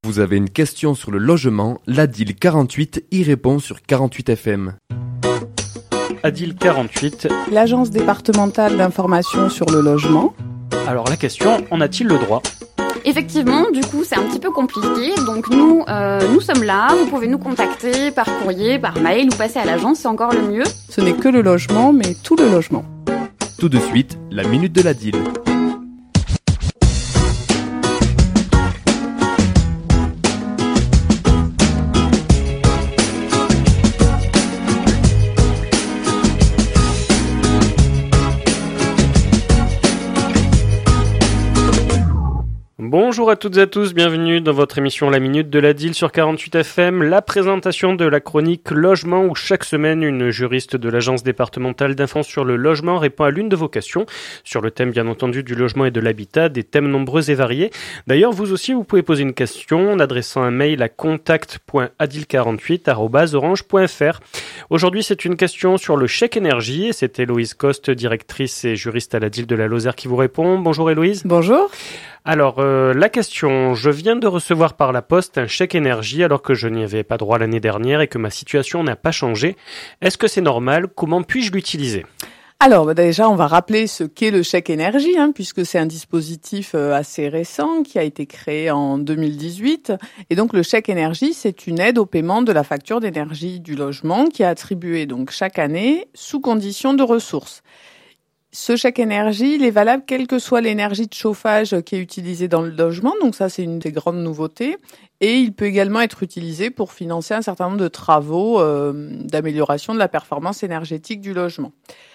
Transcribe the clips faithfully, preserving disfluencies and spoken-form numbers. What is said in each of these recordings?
Vous avez une question sur le logement, l'Adil quarante-huit y répond sur quarante-huit F M. Adil quarante-huit. L'agence départementale d'information sur le logement. Alors la question, en a-t-il le droit ? Effectivement, du coup, c'est un petit peu compliqué. Donc nous, euh, nous sommes là. Vous pouvez nous contacter par courrier, par mail ou passer à l'agence, c'est encore le mieux. Ce n'est que le logement, mais tout le logement. Tout de suite, la minute de l'Adil. Bonjour à toutes et à tous, bienvenue dans votre émission La Minute de l'Adil sur quarante-huit F M, la présentation de la chronique Logement où chaque semaine une juriste de l'agence départementale d'info sur le logement répond à l'une de vos questions sur le thème bien entendu du logement et de l'habitat, des thèmes nombreux et variés. D'ailleurs vous aussi vous pouvez poser une question en adressant un mail à contact point adil quarante-huit arobase orange point f r. Aujourd'hui c'est une question sur le chèque énergie et c'est Héloïse Coste, directrice et juriste à l'Adil de la Lozère qui vous répond. Bonjour Héloïse. Bonjour. Alors, euh, la question, je viens de recevoir par la poste un chèque énergie alors que je n'y avais pas droit l'année dernière et que ma situation n'a pas changé. Est-ce que c'est normal ? Comment puis-je l'utiliser ? Alors bah déjà, on va rappeler ce qu'est le chèque énergie, hein, puisque c'est un dispositif euh, assez récent qui a été créé en deux mille dix-huit. Et donc le chèque énergie, c'est une aide au paiement de la facture d'énergie du logement qui est attribuée donc chaque année sous condition de ressources. Ce chèque énergie, il est valable quelle que soit l'énergie de chauffage qui est utilisée dans le logement. Donc ça, c'est une des grandes nouveautés. Et il peut également être utilisé pour financer un certain nombre de travaux euh, d'amélioration de la performance énergétique du logement.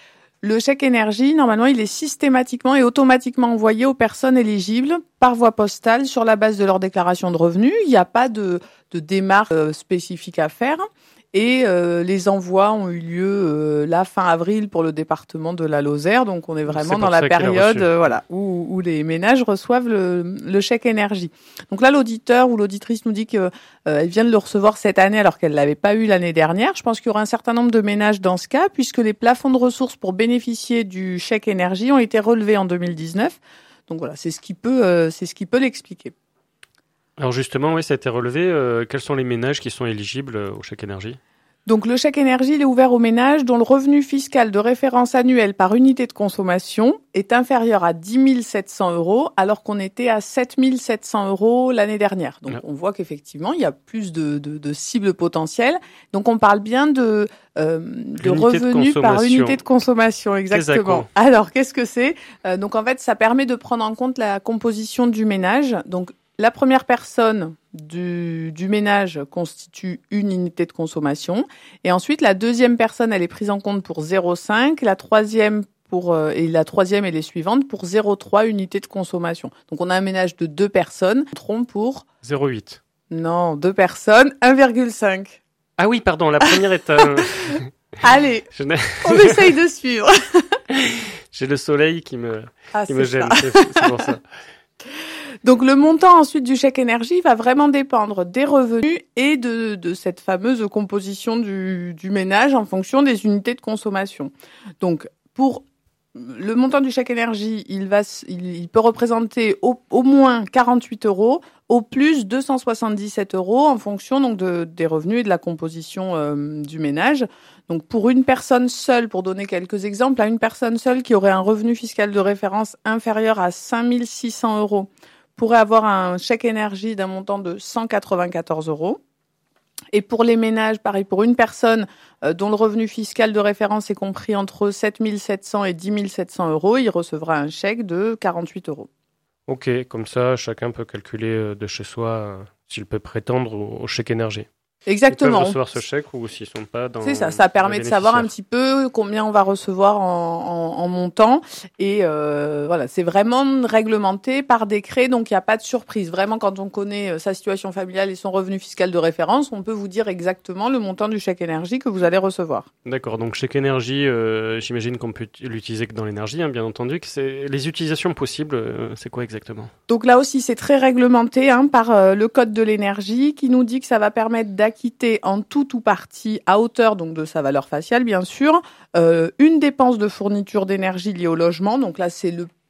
Le chèque énergie, normalement, il est systématiquement et automatiquement envoyé aux personnes éligibles par voie postale sur la base de leur déclaration de revenus. Il n'y a pas de, de démarche euh, spécifique à faire. Et euh, les envois ont eu lieu euh, la fin avril pour le département de la Lozère, donc on est vraiment c'est dans la période euh, voilà où, où les ménages reçoivent le, le chèque énergie. Donc là, l'auditeur ou l'auditrice nous dit que euh, elle vient de le recevoir cette année alors qu'elle l'avait pas eu l'année dernière. Je pense qu'il y aura un certain nombre de ménages dans ce cas, puisque les plafonds de ressources pour bénéficier du chèque énergie ont été relevés en deux mille dix-neuf. Donc voilà, c'est ce qui peut euh, c'est ce qui peut l'expliquer. Alors justement, oui, ça a été relevé. Euh, quels sont les ménages qui sont éligibles au chèque énergie ? Donc le chèque énergie, il est ouvert aux ménages dont le revenu fiscal de référence annuel par unité de consommation est inférieur à dix mille sept cents euros, alors qu'on était à sept mille sept cents euros l'année dernière. Donc, on voit qu'effectivement, il y a plus de, de, de cibles potentielles. Donc, on parle bien de, euh, de revenus de par unité de consommation, exactement. Alors, qu'est-ce que c'est ? euh, Donc, en fait, ça permet de prendre en compte la composition du ménage. Donc, la première personne du, du ménage constitue une unité de consommation. Et ensuite, la deuxième personne, elle est prise en compte pour zéro virgule cinq. La troisième pour, euh, et la troisième et les suivantes pour zéro virgule trois unités de consommation. Donc, on a un ménage de deux personnes. On trompe pour zéro virgule huit. Non, deux personnes, un virgule cinq. Ah oui, pardon, la première est un... Allez, on essaye de suivre. J'ai le soleil qui me, ah, qui me gêne, c'est, c'est pour ça. Donc le montant ensuite du chèque énergie va vraiment dépendre des revenus et de, de cette fameuse composition du, du ménage en fonction des unités de consommation. Donc pour le montant du chèque énergie, il, va, il, il peut représenter au, au moins quarante-huit euros, au plus deux cent soixante-dix-sept euros en fonction donc de, des revenus et de la composition euh, du ménage. Donc pour une personne seule, pour donner quelques exemples, à une personne seule qui aurait un revenu fiscal de référence inférieur à cinq mille six cents euros, pourrait avoir un chèque énergie d'un montant de cent quatre-vingt-quatorze euros. Et pour les ménages, pareil, pour une personne euh, dont le revenu fiscal de référence est compris entre sept mille sept cents et dix mille sept cents euros, il recevra un chèque de quarante-huit euros. Ok, comme ça, chacun peut calculer de chez soi euh, s'il peut prétendre au, au chèque énergie. Exactement. Ils peuvent recevoir ce chèque ou s'ils sont pas dans. C'est ça, ça permet de savoir un petit peu combien on va recevoir en, en, en montant. Et euh, voilà, c'est vraiment réglementé par décret, donc il n'y a pas de surprise. Vraiment, quand on connaît sa situation familiale et son revenu fiscal de référence, on peut vous dire exactement le montant du chèque énergie que vous allez recevoir. D'accord, donc chèque énergie, euh, j'imagine qu'on peut l'utiliser que dans l'énergie, hein, bien entendu. Que c'est... Les utilisations possibles, euh, c'est quoi exactement ? Donc là aussi, c'est très réglementé hein, par euh, le code de l'énergie qui nous dit que ça va permettre d'acquérir acquitter en tout ou partie, à hauteur donc de sa valeur faciale bien sûr, euh, une dépense de fourniture d'énergie liée au logement. Donc là, c'est le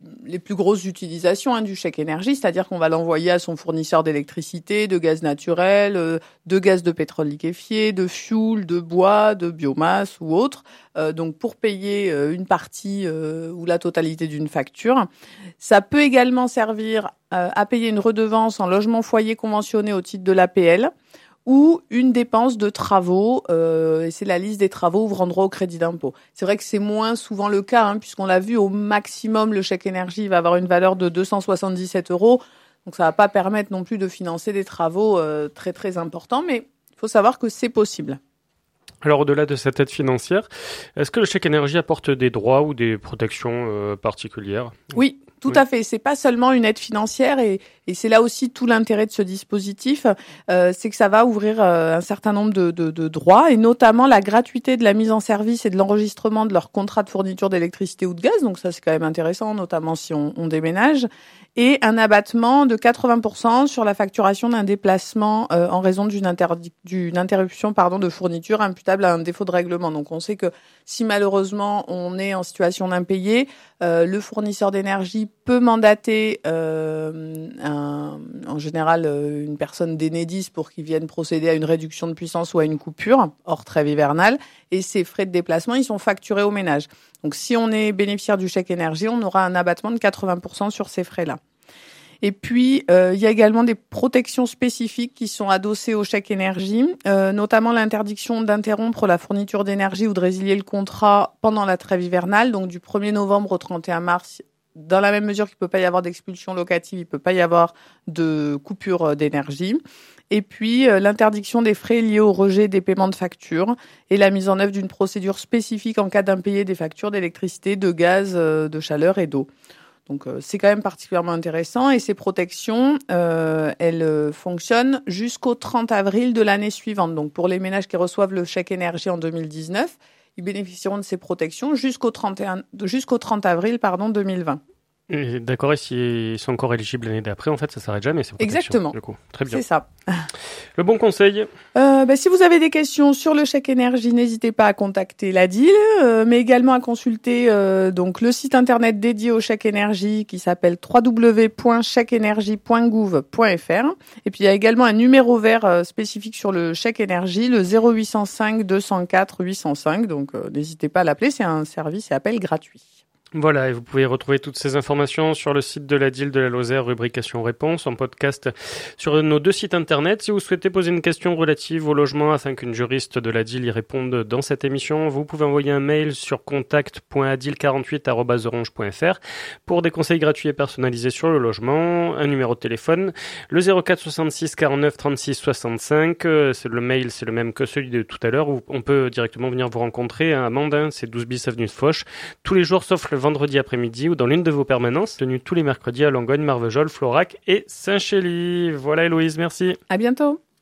les plus grosses utilisations hein, du chèque énergie, c'est-à-dire qu'on va l'envoyer à son fournisseur d'électricité, de gaz naturel, euh, de gaz de pétrole liquéfié, de fioul, de bois, de biomasse ou autre, euh, donc pour payer euh, une partie euh, ou la totalité d'une facture. Ça peut également servir euh, à payer une redevance en logement foyer conventionné au titre de l'A P L, ou une dépense de travaux, euh, et c'est la liste des travaux ouvrant droit au crédit d'impôt. C'est vrai que c'est moins souvent le cas, hein, puisqu'on l'a vu, au maximum, le chèque énergie va avoir une valeur de deux cent soixante-dix-sept euros, donc ça va pas permettre non plus de financer des travaux euh, très très importants, mais il faut savoir que c'est possible. Alors, au-delà de cette aide financière, est-ce que le chèque énergie apporte des droits ou des protections euh, particulières ? Oui. Tout oui. à fait. C'est pas seulement une aide financière et, et c'est là aussi tout l'intérêt de ce dispositif, euh, c'est que ça va ouvrir euh, un certain nombre de, de, de droits et notamment la gratuité de la mise en service et de l'enregistrement de leur contrat de fourniture d'électricité ou de gaz. Donc ça, c'est quand même intéressant, notamment si on, on déménage. Et un abattement de quatre-vingts pour cent sur la facturation d'un déplacement euh, en raison d'une, interdi- d'une interruption pardon, de fourniture imputable à un défaut de règlement. Donc on sait que si malheureusement on est en situation d'impayé, euh, le fournisseur d'énergie peut mandater euh, un, en général euh, une personne d'Enedis pour qu'il vienne procéder à une réduction de puissance ou à une coupure hors trêve hivernale. Et ces frais de déplacement, ils sont facturés au ménage. Donc si on est bénéficiaire du chèque énergie, on aura un abattement de quatre-vingts pour cent sur ces frais-là. Et puis, euh, il y a également des protections spécifiques qui sont adossées au chèque énergie, euh, notamment l'interdiction d'interrompre la fourniture d'énergie ou de résilier le contrat pendant la trêve hivernale, donc du premier novembre au trente et un mars. Dans la même mesure qu'il ne peut pas y avoir d'expulsion locative, il ne peut pas y avoir de coupure d'énergie. Et puis, euh, l'interdiction des frais liés au rejet des paiements de factures et la mise en œuvre d'une procédure spécifique en cas d'impayé des factures d'électricité, de gaz, euh, de chaleur et d'eau. Donc, euh, c'est quand même particulièrement intéressant. Et ces protections, euh, elles euh, fonctionnent jusqu'au trente avril de l'année suivante. Donc, pour les ménages qui reçoivent le chèque énergie en deux mille dix-neuf, ils bénéficieront de ces protections jusqu'au trente et un, jusqu'au trente avril pardon, deux mille vingt. Et d'accord, et s'ils sont encore éligibles l'année d'après, en fait, ça s'arrête jamais, ces protections. Exactement. Du coup. Très bien. C'est ça. Le bon conseil euh, bah, si vous avez des questions sur le chèque énergie, n'hésitez pas à contacter l'A D I L, euh, mais également à consulter euh, donc le site internet dédié au chèque énergie qui s'appelle w w w point chèque énergie point gouv point f r. Et puis il y a également un numéro vert euh, spécifique sur le chèque énergie, le zéro huit cent cinq deux cent quatre huit cent cinq. Donc euh, n'hésitez pas à l'appeler, c'est un service et appel gratuit. Voilà, et vous pouvez retrouver toutes ces informations sur le site de l'A D I L de la Lozère, rubrication réponse, en podcast sur nos deux sites internet. Si vous souhaitez poser une question relative au logement afin qu'une juriste de l'A D I L y réponde dans cette émission, vous pouvez envoyer un mail sur contact point a d i l quarante-huit arobase orange point f r pour des conseils gratuits et personnalisés sur le logement, un numéro de téléphone, le zéro quatre soixante-six quarante-neuf trente-six soixante-cinq, c'est le mail, c'est le même que celui de tout à l'heure, où on peut directement venir vous rencontrer à Mandin, c'est douze bis avenue de Foch, tous les jours sauf le vendredi après-midi ou dans l'une de vos permanences, tenues tous les mercredis à Langogne, Marvejols, Florac et Saint-Chély. Voilà Héloïse, merci. À bientôt.